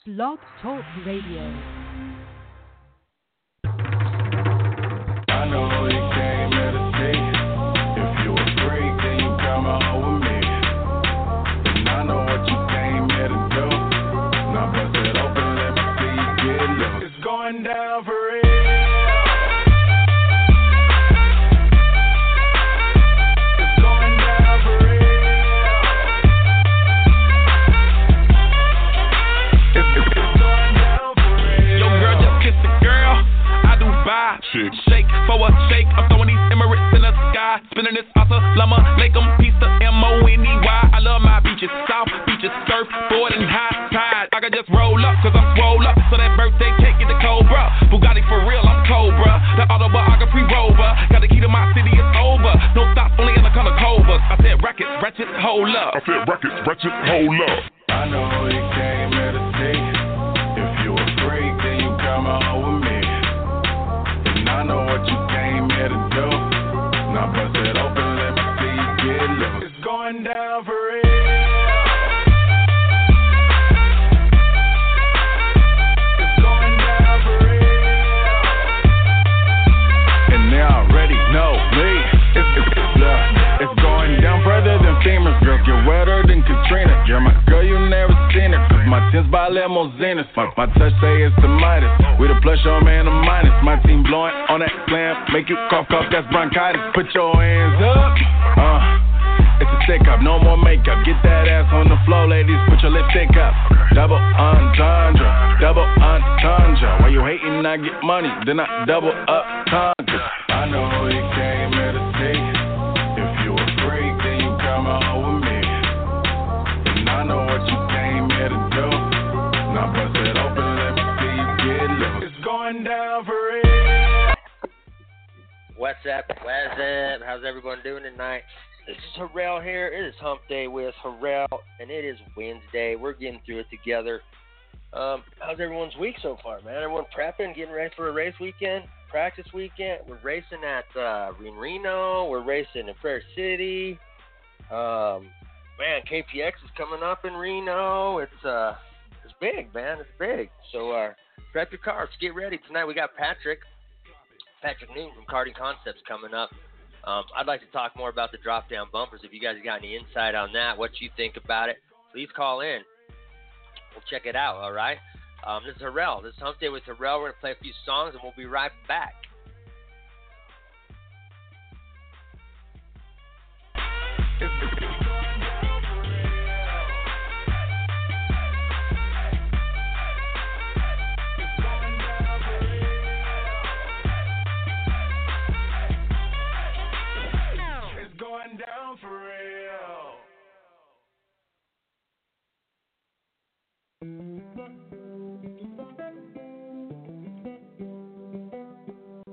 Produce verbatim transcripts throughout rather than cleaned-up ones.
Blog Talk Radio. I know you came here to see. If you a freak, then you come on with me. And I know what you came here to do. Now bust it open, let me see you get loose. It's going down for real. Shake, shake for a shake. I'm throwing these Emirates in the sky. Spinning this Assalamu alaikum, peace to M O N E Y. I love my beaches, south beaches, surfboard and high tide. I can just roll up, cause I'm swole up. So that birthday cake get the Cobra. Bugatti for real, I'm Cobra. The autobiography rover. Got the key to my city, it's over. No stops, only in the color Cobras. I said rackets, ratchet, hold up. I said rackets, ratchet, hold up. I know you came here to see. If you a freak, then you come on with me. I know what you came here to do. Now bust it open, let me see you get loose. It's going down for real. It's going down for real. And they already know me. It's, it's, it's, uh, it's going down further than FEMA's. Girls get wetter than Katrina. You're my girl, you never seen it. Cause my tins by limousines. My, my touch say it's the Midas. We the plus your man a minus. My team blowing on that slam. Make you cough, cough, that's bronchitis. Put your hands up. Uh, it's a stick up, no more makeup. Get that ass on the floor, ladies. Put your lipstick up. Double entendre, double entendre. While you hating, I get money. Then I double up conquer. I know you came here to see. If you a freak, then you come on with me. And I know what you came here to do. Now bust it open, let me see you get loose. It's going down for real. What's up? What's up? How's everyone doing tonight? This is Harrell here. It is Hump Day with Harrell, and it is Wednesday. We're getting through it together. Um, how's everyone's week so far, man? Everyone prepping, getting ready for a race weekend, practice weekend. We're racing at uh, Reno. We're racing in Prairie City. Um, man, K P X is coming up in Reno. It's uh, it's big, man. It's big. So uh, prep your cars. Get ready. Tonight we got Patrick. Patrick Newton from Karting Concepts coming up. Um, I'd like to talk more about the drop-down bumpers. If you guys got any insight on that, what you think about it, please call in. We'll check it out, all right? Um, this is Harrell. This is Hump Day with Harrell. We're going to play a few songs, and we'll be right back. Down for real.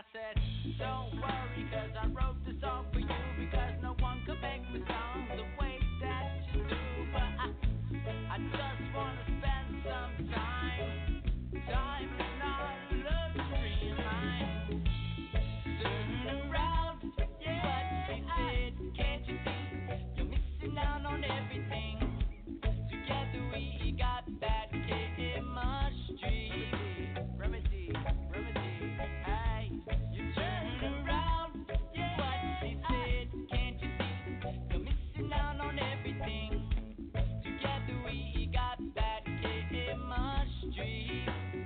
I said, don't worry, cause I wrote this song for you, because no one could make me sound the way that you do. But I, I just wanna spend some time. Time is not a luxury of mine. Turn around, yeah, what you did, can't you see? You're missing out on everything. Together we got that chemistry. Remedy, remedy, hey. You turn around, yeah, what you did, can't you see? You're missing out on everything. Together we got that chemistry.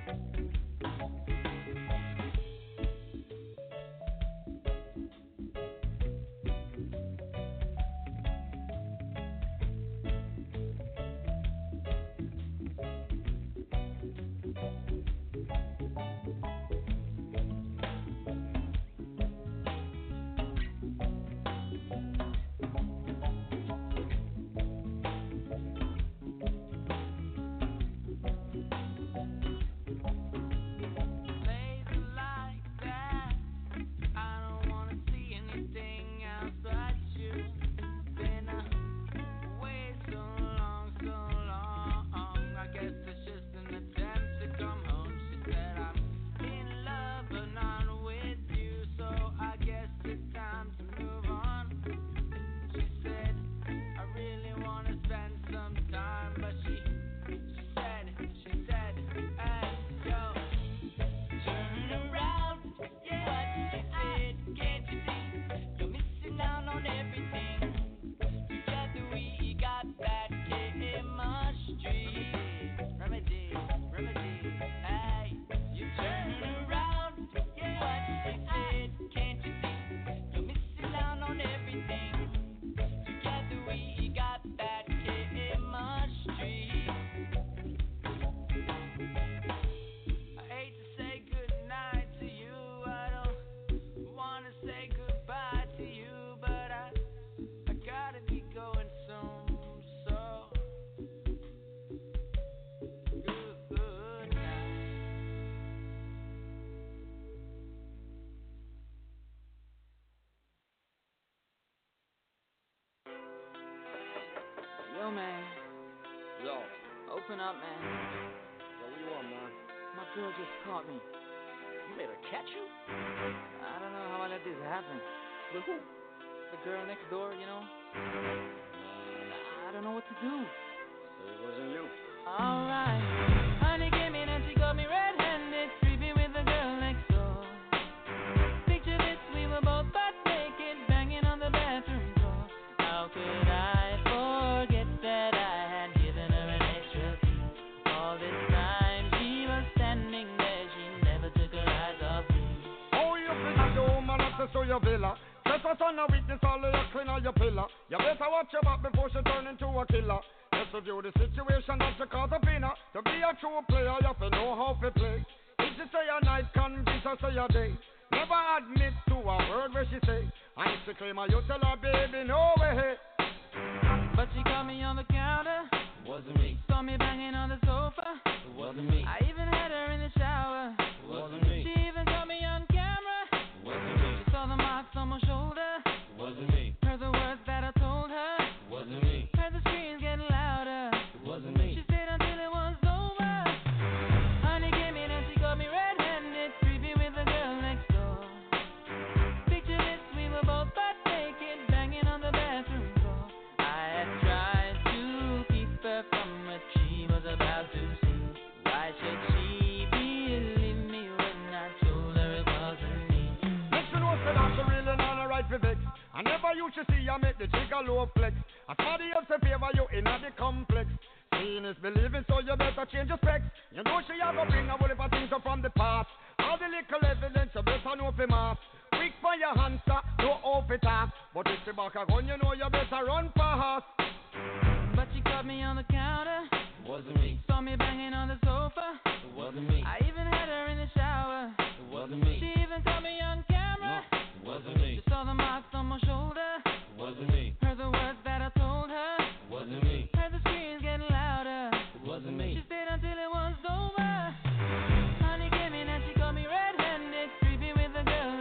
Yo, man. Yo. Open up, man. Yo, what you want, man? My girl just caught me. You made her catch you? I don't know how I let this happen. With who? The girl next door, you know? Man, I don't know what to do. it wasn't you. Alright. Honey came in and she got me red-handed, creepy with the girl next door. Picture this, we were both butt naked, banging on the bathroom door. How could I forget that I had given her an extra key? All this time she was standing there, she never took her eyes off me. Oh, you think the woman has to show your villa? Just a son of witness, all of your clean on your pillar. You better watch your back before she turn into a killer. Just review the situation that she cause a winner. To be a true player, you have to know how to play. If she say a night, convince her say a day. Never admit to a word where she say. And if she claim her, you tell her, baby, no way. But she caught me on the counter. Wasn't me. Saw me banging on the sofa. It wasn't me. I even had her in the shower. It wasn't me. She even caught me on camera. It wasn't me. She saw the marks on my shoulder. It wasn't me. Heard the words that I told her. It wasn't me. Heard the screams getting louder. It wasn't me. She stayed until it was over. Honey came in and she got me red-handed, creepy with the girl next door. Picture this, we were both butt naked, banging on the bathroom floor. I had tried to keep her from what she was about to see. Why should she believe me when I told her it wasn't me? Next you know, say that she really not a right for vex. I never used to see you make the jigger low flex. As somebody else to favor you in the complex. Seeing is believing, so you better change your specs. You know she a go bring a whole heap of things up from the past. All the little evidence you better know for mass. Quick for your answer, no off it off. But if you back a gun, you know you better run fast. But she caught me on the counter. It wasn't me. Saw me banging on the sofa. It wasn't me. I even had her in the shower. It wasn't me. She even caught me on camera. No, it wasn't me. She saw the marks on my shoulder. It wasn't me. Heard the words that I told her. It wasn't me. Heard the screams getting louder. It wasn't me. She stayed until it was over. Honey came in and she caught me red-handed, creepy with the girl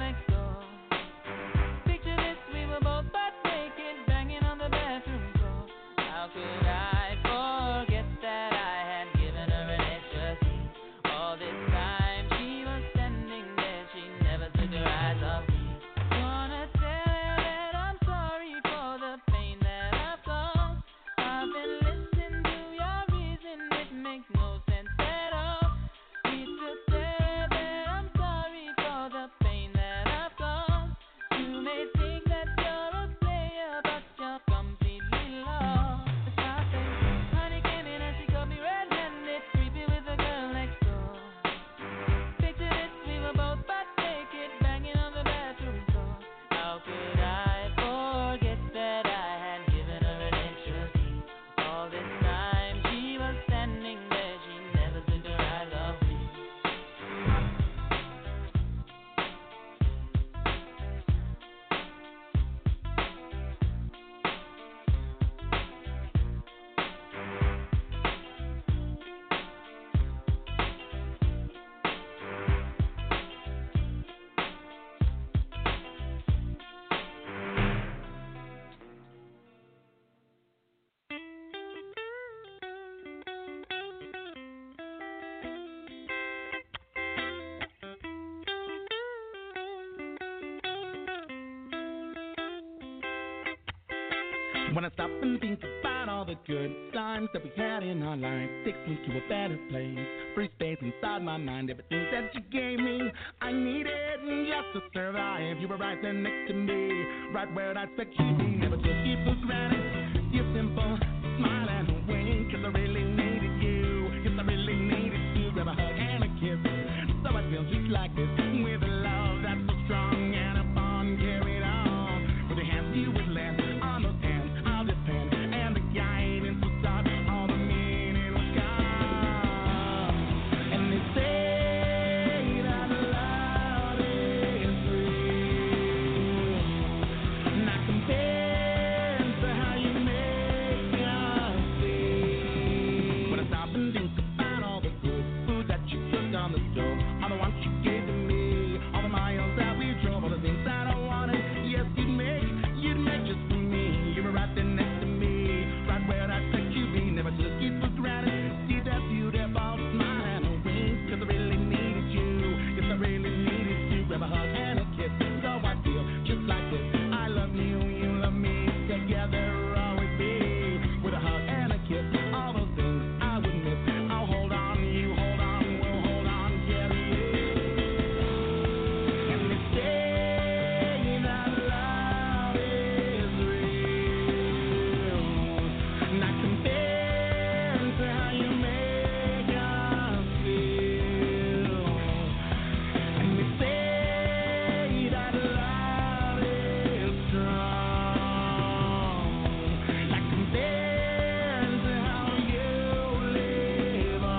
When I stop and think about all the good times that we had in our lives, takes me to a better place. Free space inside my mind, everything that you gave me, I needed just to survive. You were right there next to me, right where I'd expect you to be. Never took you for granted. Your simple smile and a wink, 'cause I really needed you. 'Cause I really needed to grab a hug and a kiss. So I feel just like this, with a love that's so strong and a bond carried on. With the hands you would lend, on those hands I'll depend, and the guidance will start, all the meaning was gone. And they say that love is real, not compared to how you make us feel. When I stop and think about all the good food that you cooked on the stove, all the ones you gave to me, all the miles that we drove, all the things that I wanted, yes, you'd make, you'd make just for me. You were right there next to me, right where I expect you be. Never took it for granted. See that beautiful smile and a wink, 'cause I really needed you. Yes, I really needed to grab a hug and a kiss. So I feel just like this. I love you, you love me, together always be. With a hug and a kiss, all those things I would miss. I'll hold on, you hold on, we'll hold on, carry it. And they say that love is real, not compared to how you make us feel. And they say that love is strong, not compared to how you live on.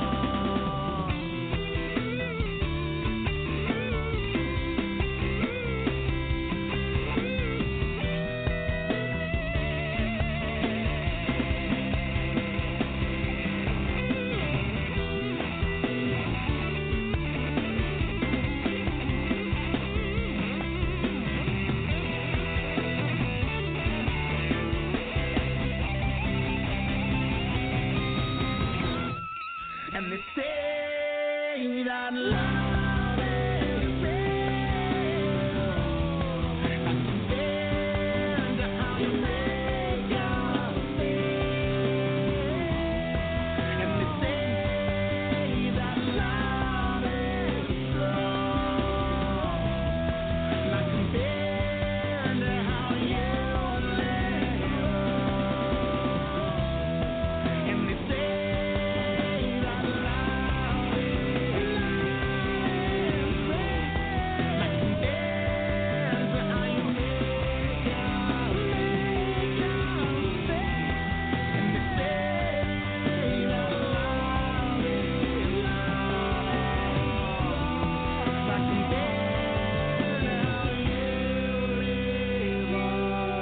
And they say that love is real, not compared to how you make us feel. And they say that love is strong, not compared to how you live. And they say that love is not compared to how you make us feel. And they say that love is not compared to how you live on.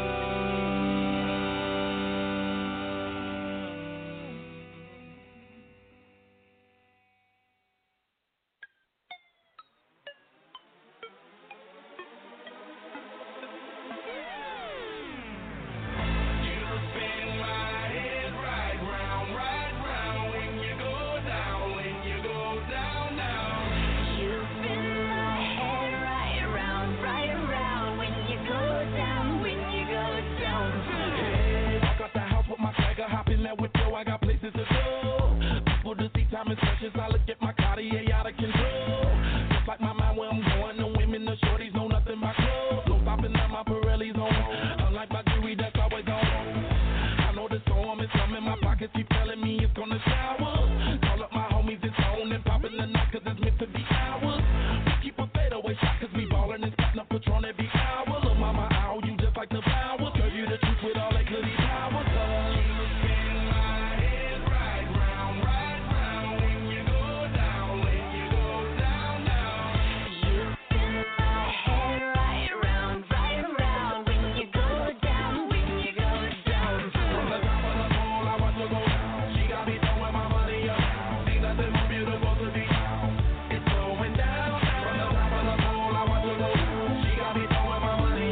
You spin my head right round, right round when you go down, when you go down. Hey, walk out the house with my swagger, hop in that whip, yo, I got places to go. People to see, time is precious, I look at my Cartier out of control. Just like my mind where I'm going, the women, the shorties know nothing but clothes. No stopping at my Pirelli's on, unlike my jewelry that's always on. I know the storm is coming, my pockets keep telling me it's gonna shower. Call up my homies, it's on and popping the night, 'cause it's meant to be ours. We keep a fadeaway shot, 'cause we ballin' and spittin' up Patron every hour. Look, mama, ow, you just like the flowers. Girl, you the truth with all that goody powers. You spin my head right round, right round when you go down, when you go down, down. You spin my head right round, right round when you go down, when you go down. From the top of the pole, I watch her go down. She got me throwing my money up. Ain't nothing more beautiful to be found. It's going down. From the top of the pole, I watch her go down. She got me throwing my money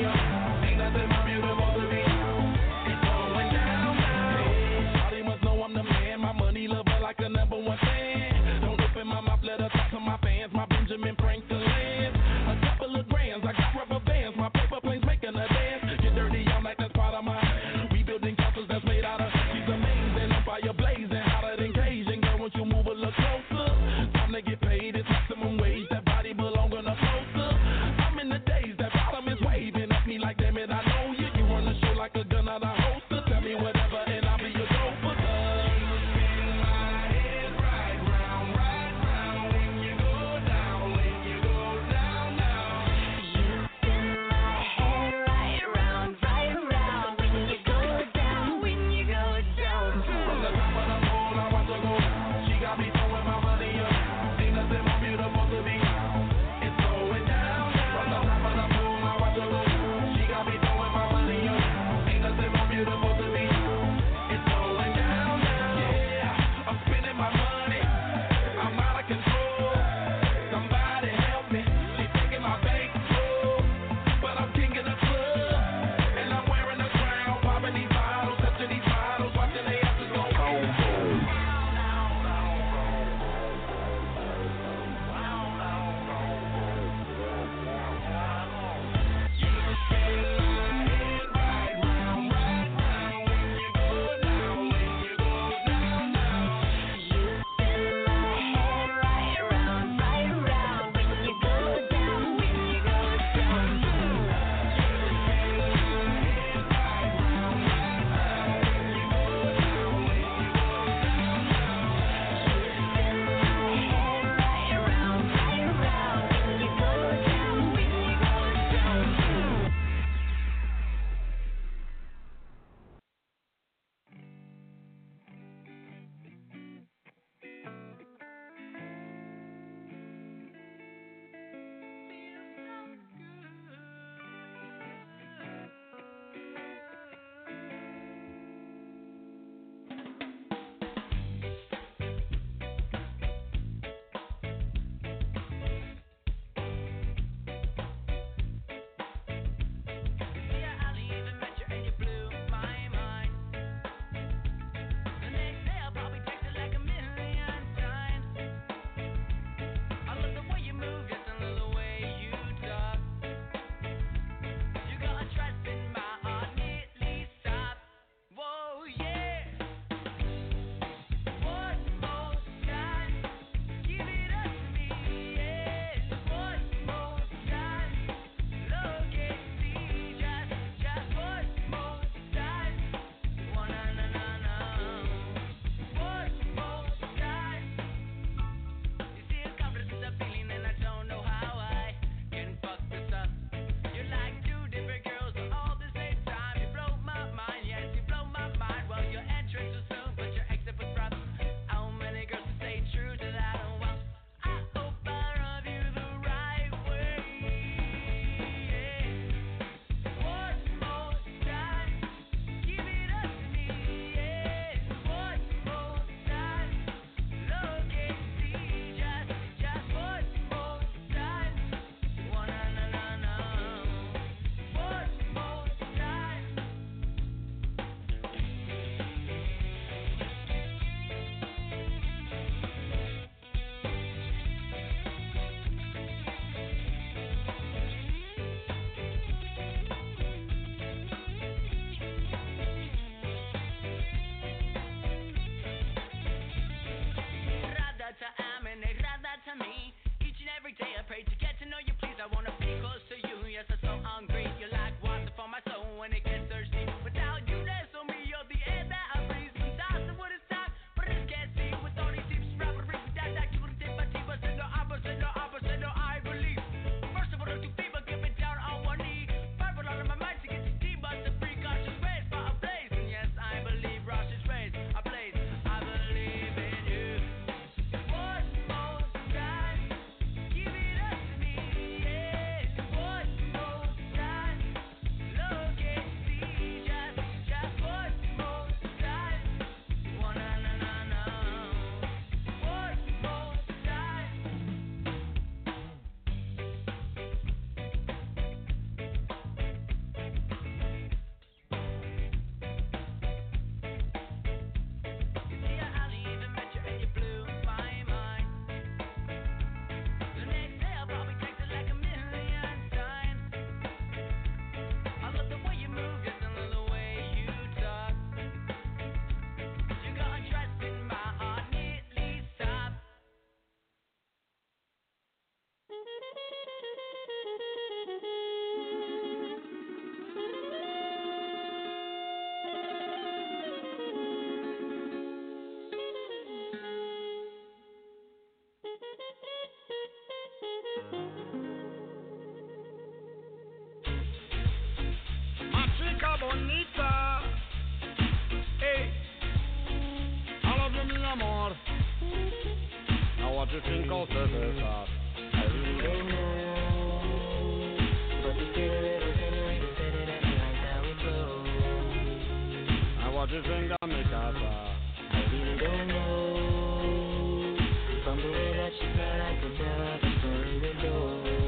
you think of me, casa? I really don't know. From the way that she smell, I can tell how the story will go.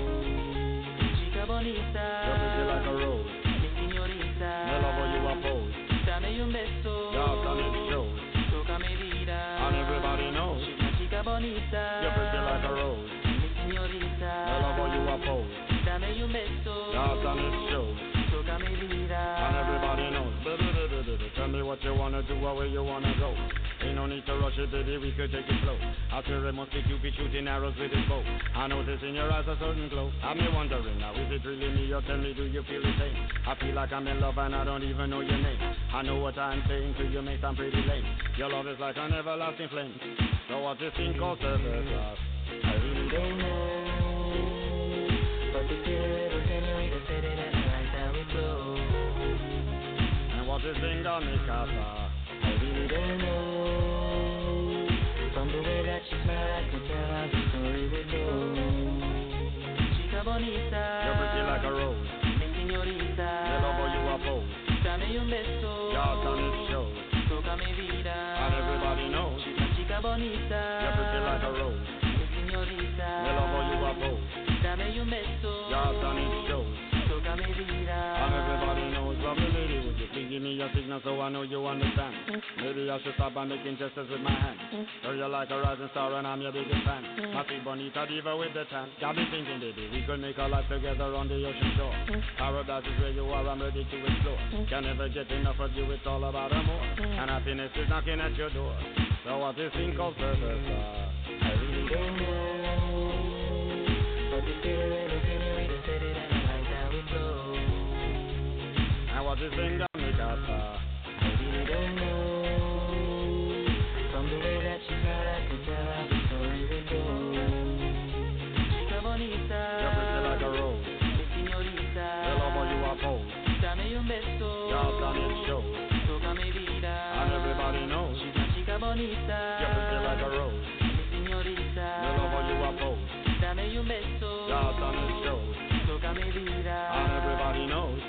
Chica bonita, You're pretty like a rose. mi signorita, Me love how you oppose. dame un beso, Y'all done it shows. tócame vida. And everybody knows. She's my chica bonita, You're pretty like a rose. mi signorita, Me love how you oppose. dame un beso, Y'all done it shows. tócame vida. And everybody knows. Du-du-du-du-du-du. Tell me what you wanna do or where you wanna go. Ain't no need to rush it, baby, we could take it slow. I swear it must be Cupid shooting arrows with his bow. I notice in your eyes a certain glow. I'm me wondering now, is it really me or tell me, do you feel the same? I feel like I'm in love and I don't even know your name. I know what I'm saying to you may sound pretty lame. Your love is like an everlasting flame. So what this thing called service love? I really don't know. But the little senorita said it and I like how it goes. And what this thing done me, casa? I really don't know. From the way that she smiled, I could tell how the story would go. Chica bonita, You're pretty like a rose. mi signorita, Me love how you oppose. dame un beso, Y'all done it shows. tócame vida. And everybody knows. She's my chica bonita, You're pretty like a rose. mi signorita, Me love how you oppose. dame un beso, Y'all done it shows. tócame vida. And everybody knows. Lovely lady, would you please give me your signal so I know you understand? Maybe I should start by making gestures with my hand. Girl, you're like a rising star and I'm your biggest fan. My sweet bonita diva with the tan. Got me thinking, baby, we could make our life together on the ocean shore. Paradise is where you are, I'm ready to explore. Can never get enough of you, it's all about a more. And happiness is knocking at your door. So what this thing called service, uh, I really don't know. But the little senorita said it and I like how it goes. And what this thing done me, casa? I really don't know. From the way that she smiled, I could tell how the story would go. Chica bonita, You're pretty like a rose. mi signorita, Me love how you oppose. dame un beso, Y'all done it shows. tócame vida. And everybody knows. She's my chica bonita, You're pretty like a rose. mi signorita, Me love how you oppose. dame un beso, Y'all done it shows. tócame vida. And everybody knows.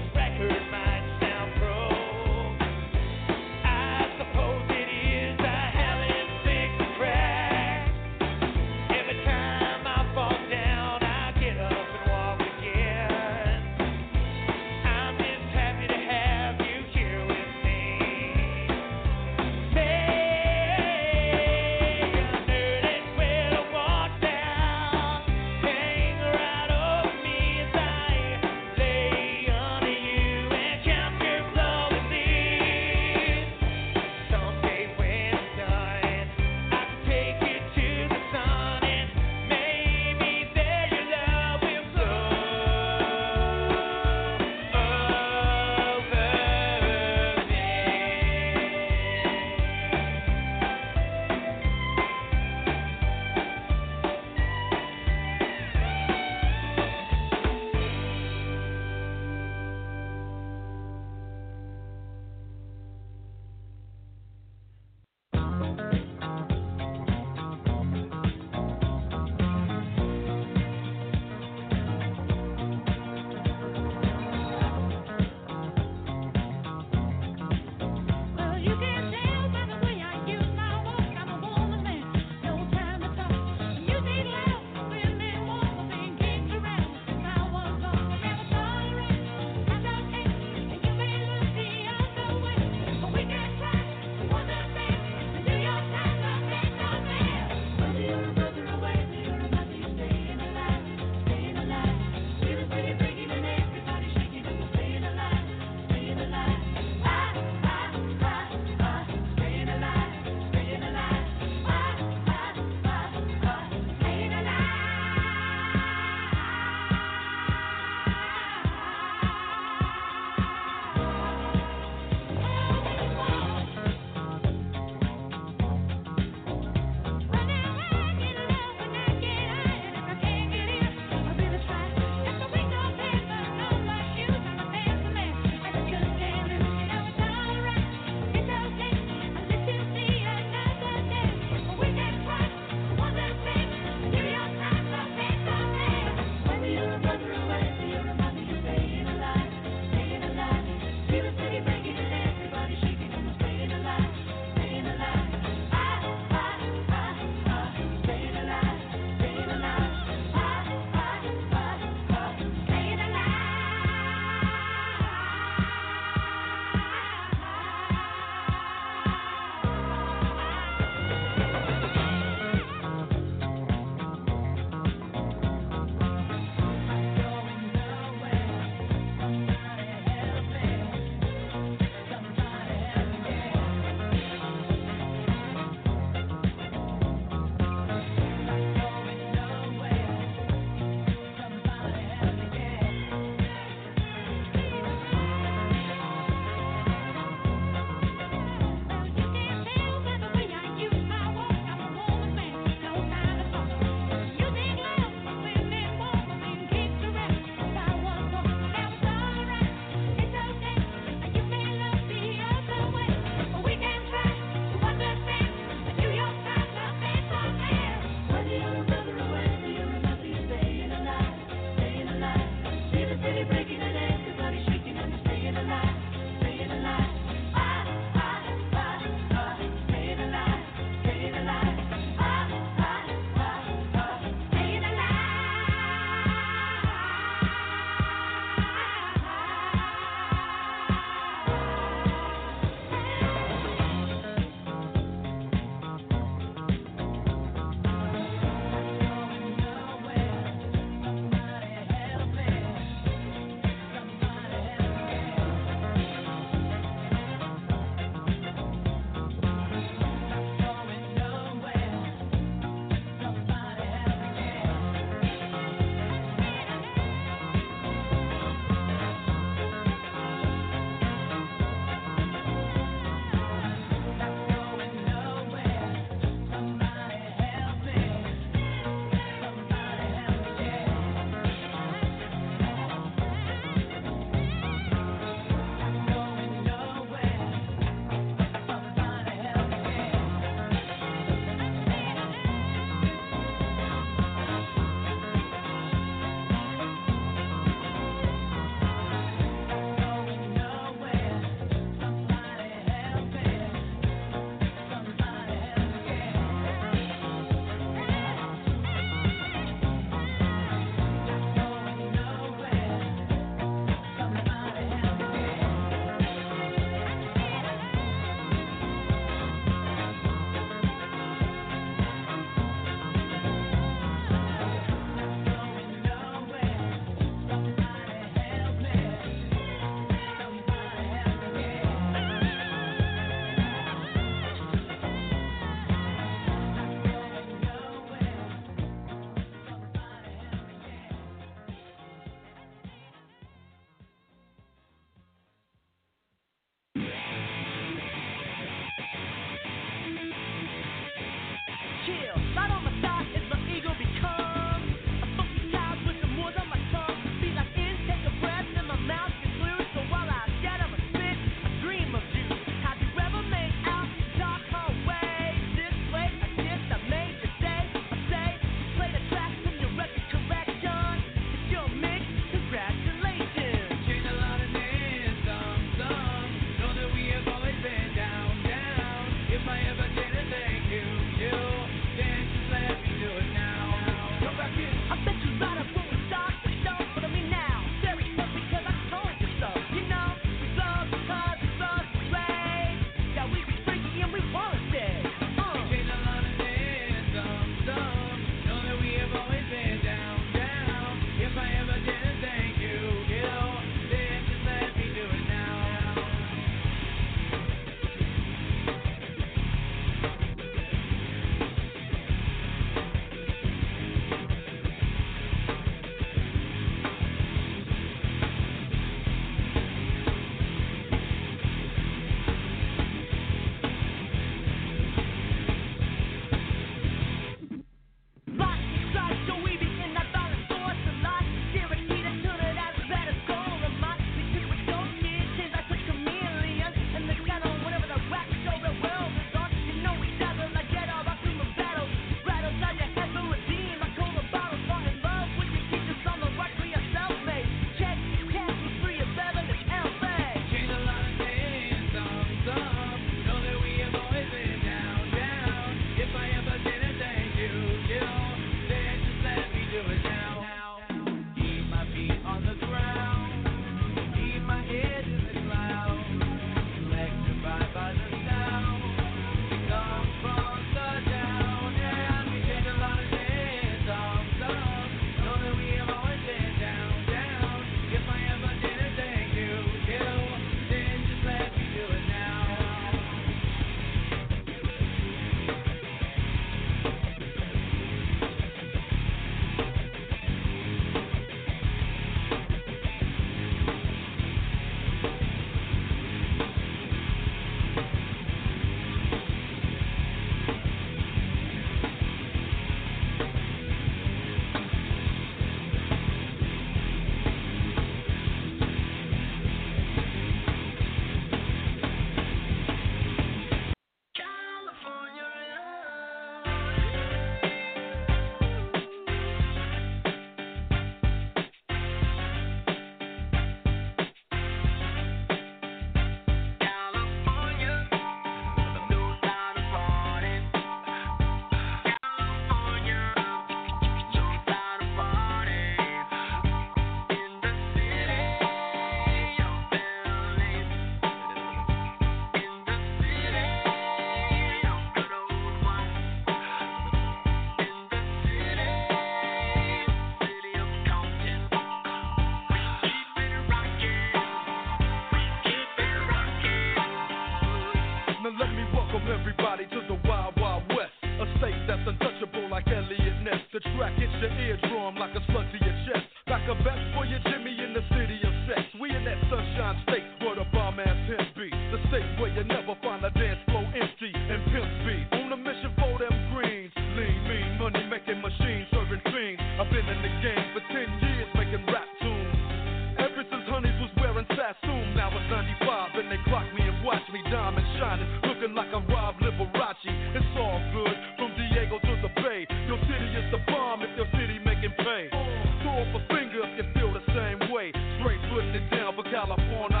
your eardrum like a slug to your chest. Like a vest for your Jimmy in the city of sex. We in that sunshine state where the bomb ass hemp be. The state where you never find a dance floor empty and pimp speed. On a mission for them greens. Lean, mean, money making machines, serving fiends. I've been in the game for ten years making rap tunes. Ever since Honeys was wearing Sassoon. Now it's ninety-five and they clock me and watch me diamond shining. Looking like a Rob Liberace. It's all good from Diego to the Bay. Your city is the bomb if your city making pay. Throw up a finger if you feel the same way. Straight putting it down for California.